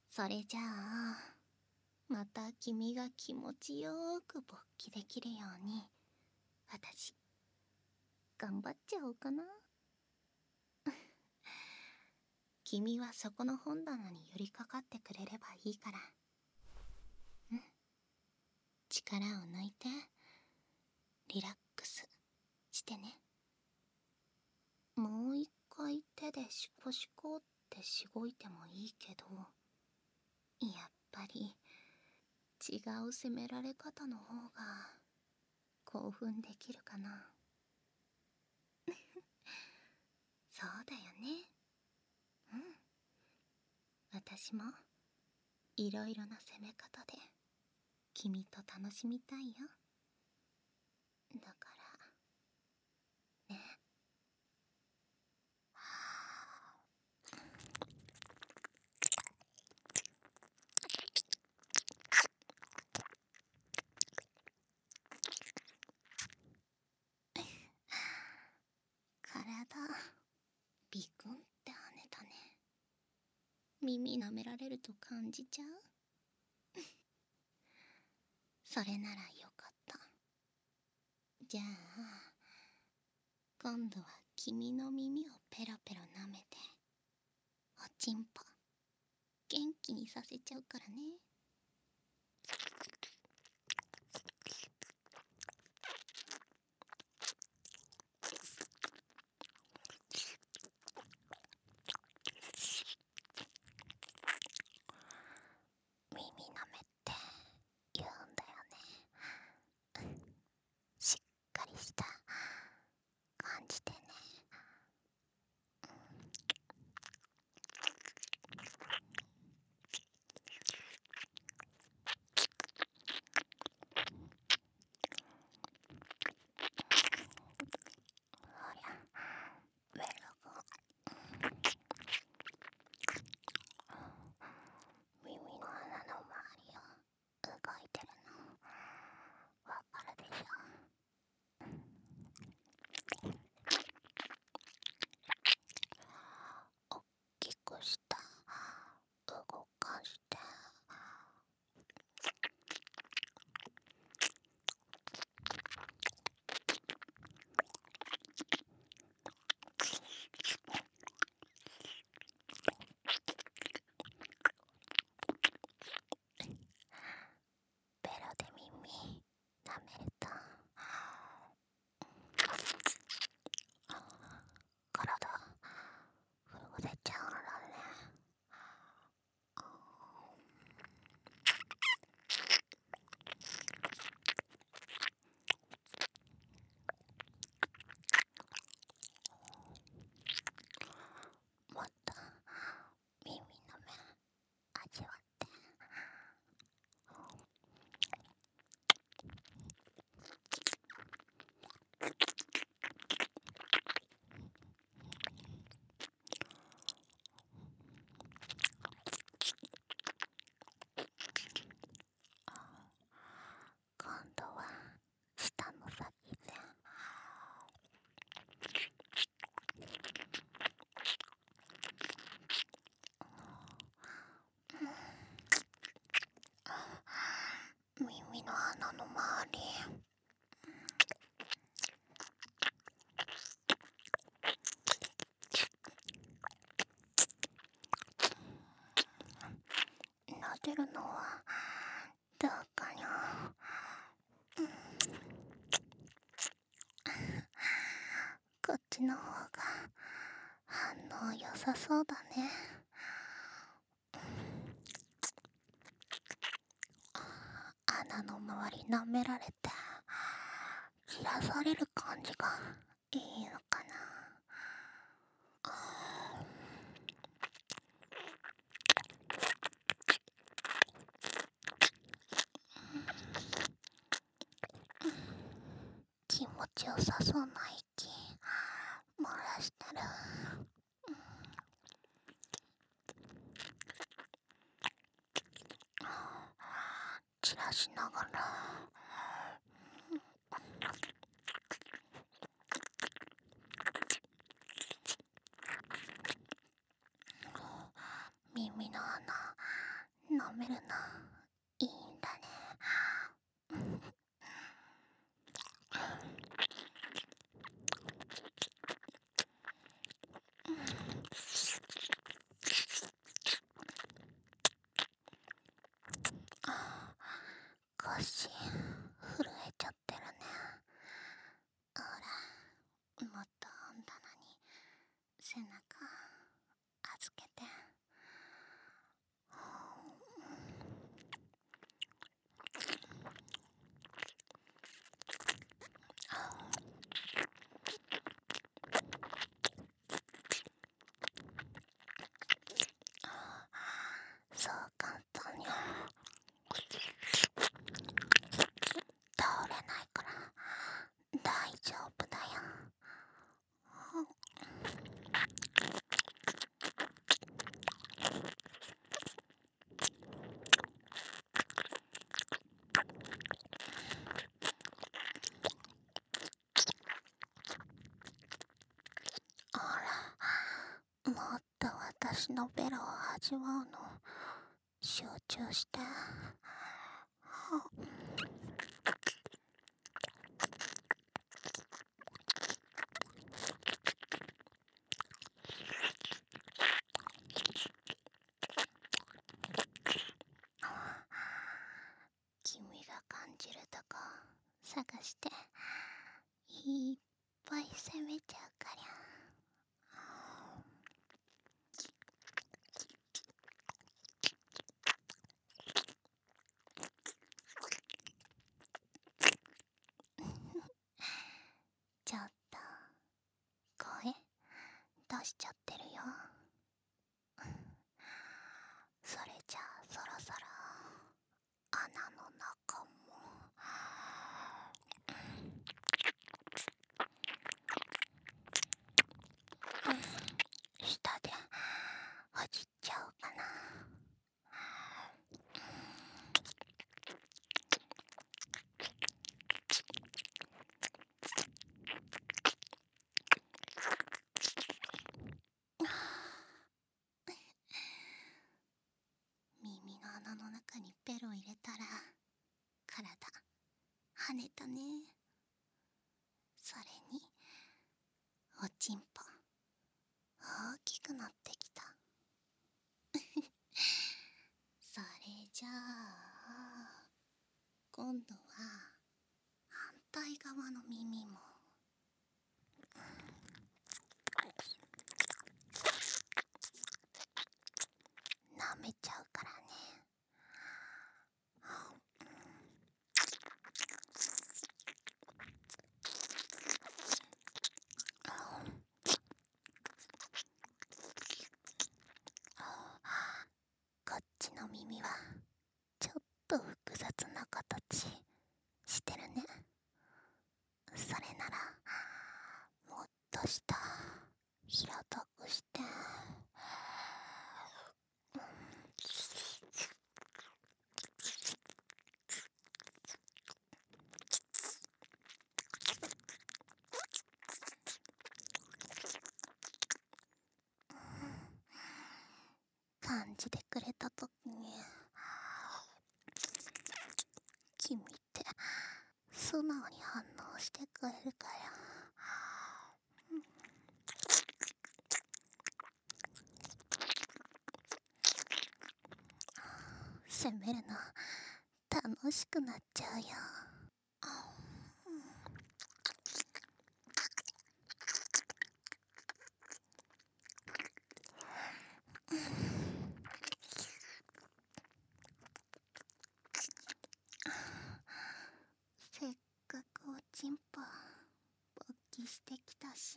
それじゃあ、また君が気持ちよく勃起できるように、私、頑張っちゃおうかな。君はそこの本棚に寄りかかってくれればいいから。うん。力を抜いて、リラックスしてね。もう一回手でシコシコってしごいてもいいけど、やっぱり違う責められ方の方が興奮できるかな。そうだよね。うん。私もいろいろな攻め方で君と楽しみたいよ。だからね。体ビクンって跳ねたね。耳舐められると感じちゃう？それならよかった。じゃあ今度は君の耳をペロペロ舐めて、おちんぽ元気にさせちゃうからね。耳舐めって言うんだよね。しっかりした感じでね。ほりゃ、ベロが耳の穴の周りを動いてるのわかるでしょ。おっきくした動かして、ベロで耳舐めると体震えちゃうんだね。もっと耳の目味わって。今度は舌の先で耳の穴の周り撫でるのはどうかな。こっちの方が反応良さそうだね。穴の周り舐められて切らされる感じがいいのかな。気持ちよさそうな息漏らしてる。散らしながら耳の穴飲めるのいいんだね。腰震えちゃってるね。ほら、もっと本棚に背中預けて。そう簡単に倒れないから大丈夫だよ。ほら、もっと私のベロを味わうの集中して。君が感じるとこ探していっぱい攻めちゃうから。ちょっと声出しちゃってるよ。それじゃあそろそろ穴の中も下でほじっちゃおうかな。耳の穴の中にベロ入れたら体跳ねたね。それにおちんぽ大きくなってきた。それじゃあ今度は反対側の耳も舐めちゃうからね。こっちの耳はちょっと複雑な形してるね。それならもっと下平たくして、感じてくれたときに君って素直に反応してくれるから。責めるの楽しくなっちゃうよ。せっかくおちんぽ勃起してきたし、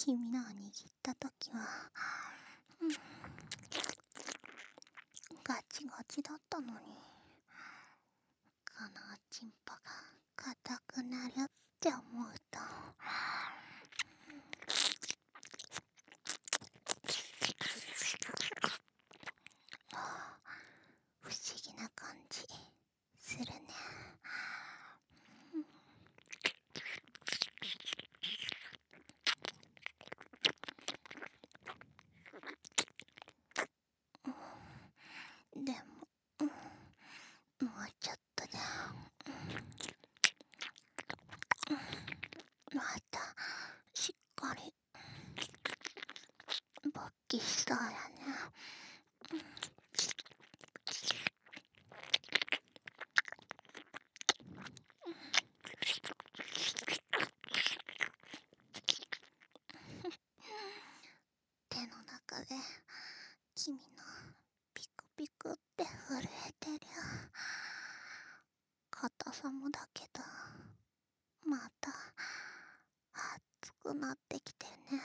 君のを握ったときは、ガチガチだったのに、このおちんぽが硬くなるって思うと、不思議な感じするね。でも、もうちょっとで、またしっかり勃起しそうやね。手の中で君のピクピクって震えてる。硬さもだけど、また熱くなってきてね。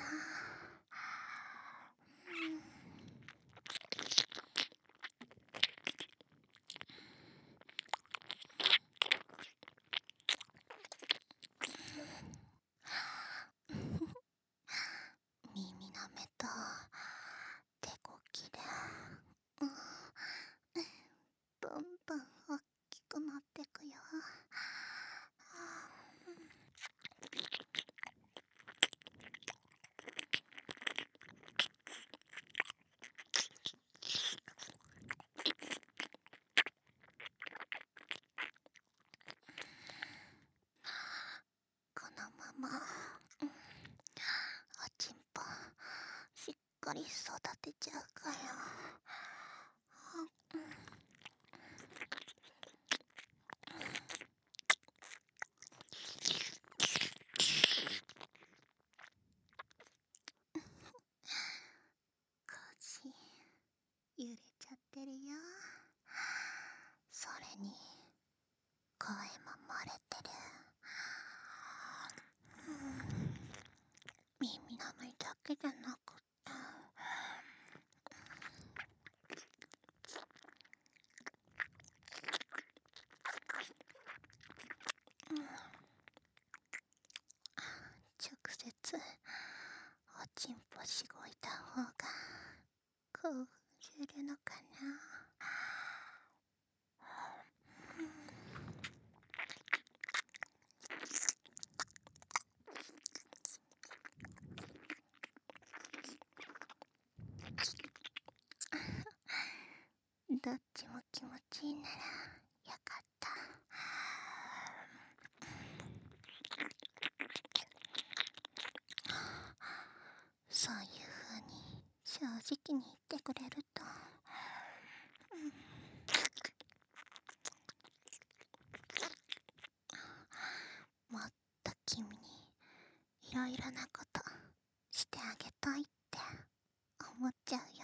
耳なめと手こきで、どんどん大きくなってくよ。このまま、おちんぽしっかり育てちゃうかよ。腰揺れちゃってるよ。それに声も漏れてる。耳なめだけじゃなくて、直接おちんぽしごいた方がくれるのかな。どっちも気持ちいいならよかった。そういう風に正直に言ってくれると、もっと君にいろいろなことしてあげたいって思っちゃうよ。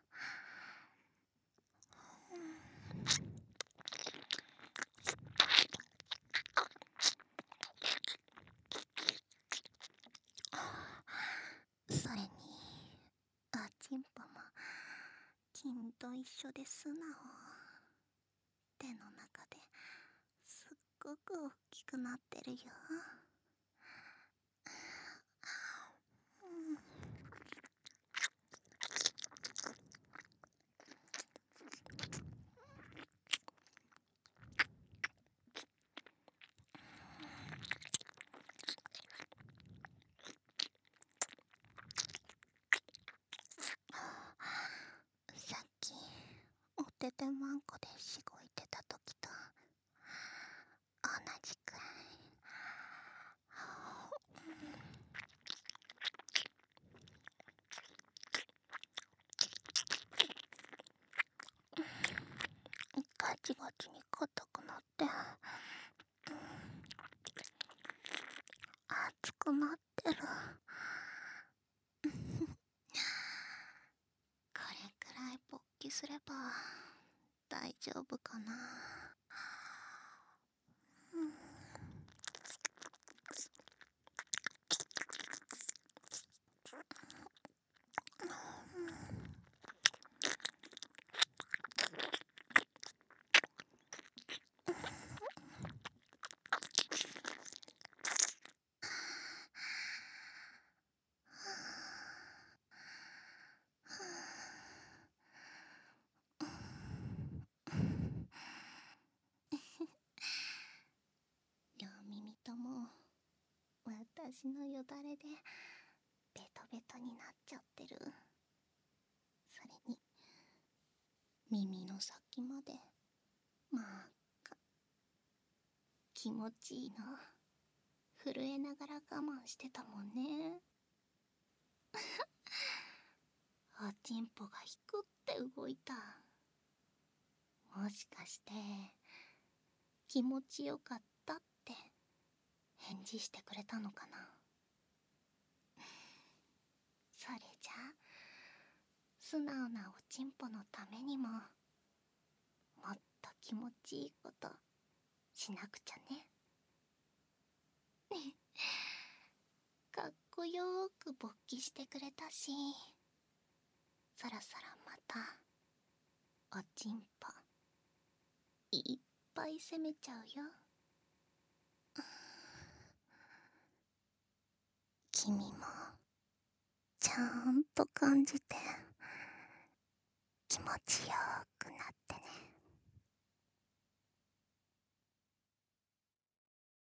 それにおちんぽも君と一緒で素直。手の中ですっごく大きくなってるよ。さっきおててまんこでしごいてた時と同じくらい。ガチガチに硬くなって熱くなってる。これくらい勃起すれば大丈夫かな。 足のよだれでベトベトになっちゃってる。それに耳の先まで真っ赤。気持ちいいの。震えながら我慢してたもんね。おちんぽがひくって動いた。もしかして気持ちよかったって返事してくれたのかな。それじゃあ素直なおちんぽのためにももっと気持ちいいことしなくちゃね。かっこよーく勃起してくれたし、そろそろまたおちんぽいっぱい攻めちゃうよ。君もちゃんと感じて気持ちよくなって